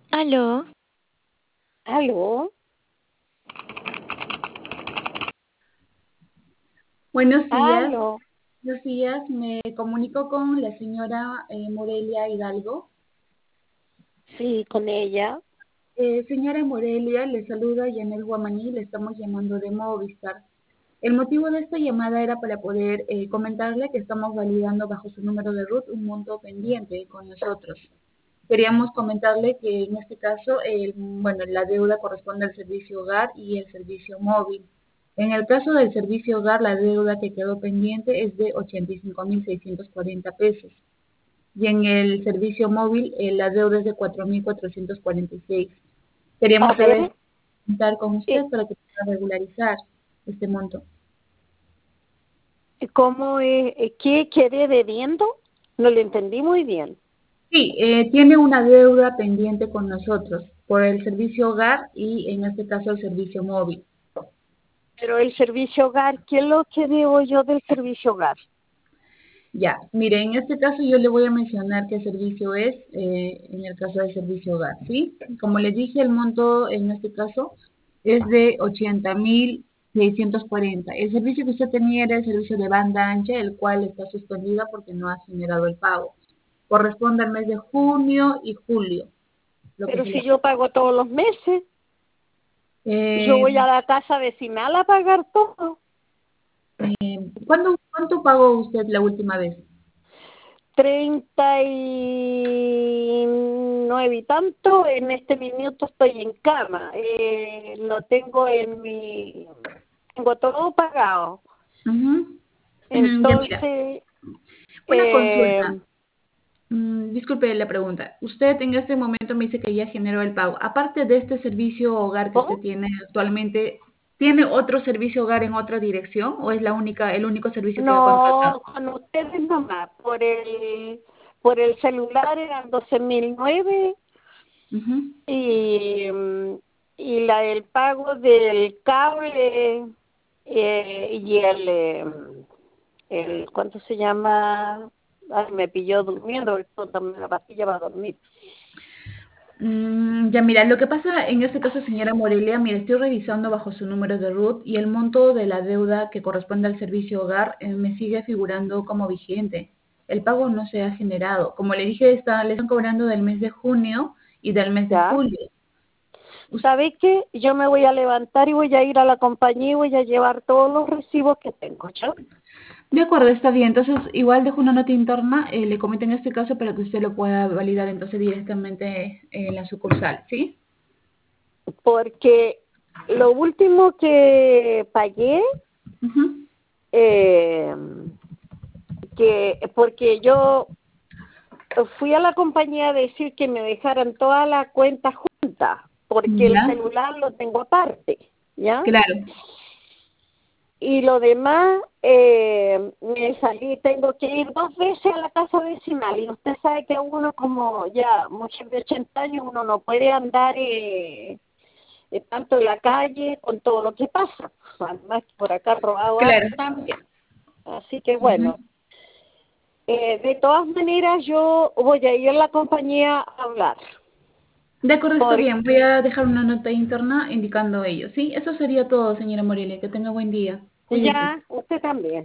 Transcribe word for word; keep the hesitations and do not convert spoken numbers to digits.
Aló, Aló, Buenos días, aló. buenos días. Me comunico con la señora eh, Morelia Hidalgo. Sí, con ella. Eh, señora Morelia, le saluda Yanel Guamaní, le estamos llamando de Movistar. El motivo de esta llamada era para poder eh, comentarle que estamos validando bajo su número de RUT un monto pendiente con nosotros. Queríamos comentarle que en este caso, el- bueno, la deuda corresponde al servicio hogar y el servicio móvil. En el caso del servicio hogar, la deuda que quedó pendiente es de ochenta y cinco mil seiscientos cuarenta pesos. Y en el servicio móvil, eh, la deuda es de cuatro mil cuatrocientos cuarenta y seis. A Queríamos saber, ver, contar con eh, usted para que pueda regularizar este monto. ¿cómo es? eh, ¿Qué quiere debiendo? No lo entendí muy bien. Sí, eh, tiene una deuda pendiente con nosotros por el servicio hogar y en este caso el servicio móvil. Pero el servicio hogar, ¿qué es lo que debo yo del servicio hogar? Ya, mire, en este caso yo le voy a mencionar qué servicio es, eh, en el caso del servicio hogar, ¿sí? Como les dije, el monto en este caso es de ochenta mil seiscientos cuarenta. El servicio que usted tenía era el servicio de banda ancha, el cual está suspendida porque no ha generado el pago. Corresponde al mes de junio y julio, lo que Pero se si le... yo pago todos los meses, yo Eh, voy a la casa vecinal a pagar todo. eh, ¿cuándo, cuánto pagó usted la última vez? Treinta y nueve y tanto, en este minuto estoy en cama. Eh, lo tengo en mi... Tengo todo pagado. Ujú. Mm, ya mira, Entonces, una eh, consulta. Mm, disculpe la pregunta. Usted en este momento me dice que ya generó el pago. Aparte de este servicio hogar que usted ¿cómo? tiene actualmente, ¿tiene otro servicio hogar en otra dirección o es la única, el único servicio que ha contratado? No, con ustedes nomás, por el, por el celular eran doce mil nueve Ujú. y, mm, y la del pago del cable eh, y el, eh, el, ¿cuánto se llama? Ay, me pilló durmiendo, tomé la pastilla para dormir. Mm, ya mira, lo que pasa en este caso, señora Morelia, mira, estoy revisando bajo su número de RUT y el monto de la deuda que corresponde al servicio hogar eh, me sigue figurando como vigente. El pago no se ha generado. Como le dije, está, le están cobrando del mes de junio y del mes de ¿Ya? julio. Us- ¿Sabe qué? Yo me voy a levantar y voy a ir a la compañía y voy a llevar todos los recibos que tengo, ¿ya? De acuerdo, está bien. Entonces, igual dejo una nota interna, eh, le comento en este caso para que usted lo pueda validar entonces directamente en la sucursal, ¿sí? Porque lo último que pagué, Ujú. eh, que porque yo fui a la compañía a decir que me dejaran toda la cuenta junta, porque el Ya, celular lo tengo aparte, ¿ya? claro, Y lo demás, eh, me salí, tengo que ir dos veces a la casa vecinal, y usted sabe que uno como ya muchos de ochenta años, uno no puede andar eh, eh, tanto en la calle con todo lo que pasa, además que por acá robado harto claro. también. Así que Ujú. bueno, eh, de todas maneras yo voy a ir a la compañía a hablar, De acuerdo, está porque bien. Voy a dejar una nota interna indicando ello, ¿sí? Eso sería todo, señora Morelia. Que tenga buen día. Cuídese. ya usted también.